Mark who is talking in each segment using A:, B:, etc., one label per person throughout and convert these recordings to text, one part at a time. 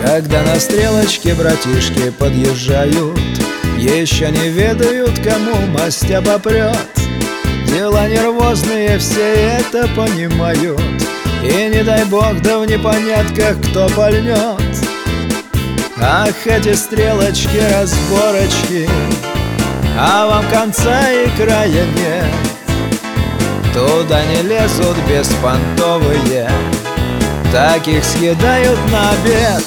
A: Когда на стрелочке братишки подъезжают, еще не ведают, кому масть обопрет. Дела нервозные, все это понимают, и не дай бог, да в непонятках кто пальнет. Ах, эти стрелочки, разборочки, а вам конца и края нет. Туда не лезут беспонтовые, таких съедают на обед.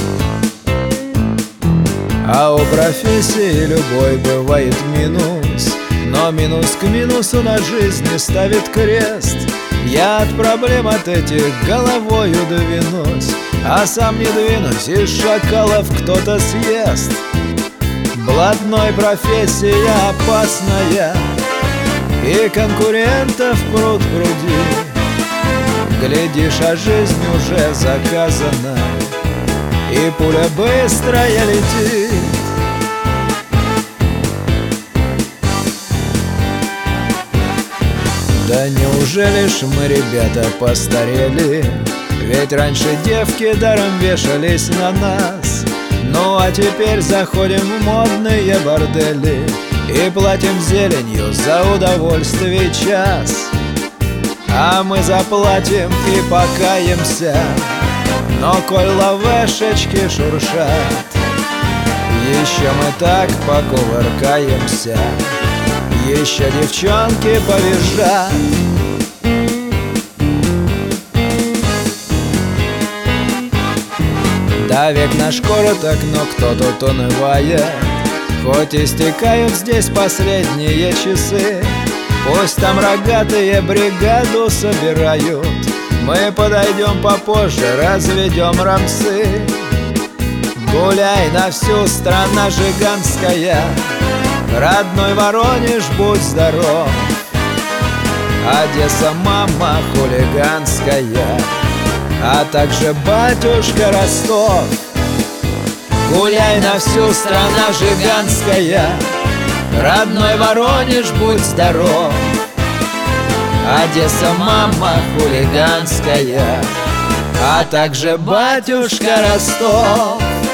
A: А у профессии любой бывает минус, но минус к минусу на жизни ставит крест. Я от проблем от этих головою двинусь, а сам не двинусь, из шакалов кто-то съест. Блатной профессия опасная, и конкурентов пруд пруди. Глядишь, а жизнь уже заказана, и пуля быстрая летит. Да неужели ж мы, ребята, постарели? Ведь раньше девки даром вешались на нас. Ну а теперь заходим в модные бордели и платим зеленью за удовольствие час. А мы заплатим и покаемся, но коль лавешечки шуршат, еще мы так покувыркаемся, еще девчонки повизжат. Да век наш короток, но кто тут унывает, хоть истекают здесь последние часы. Пусть там рогатые бригаду собирают, мы подойдем попозже, разведем рамсы. Гуляй на всю страна жиганская, родной Воронеж, будь здоров. Одесса, мама хулиганская, а также батюшка Ростов. Гуляй на всю страна жиганская, родной Воронеж, будь здоров. Одесса, мама хулиганская, а также батюшка Ростов.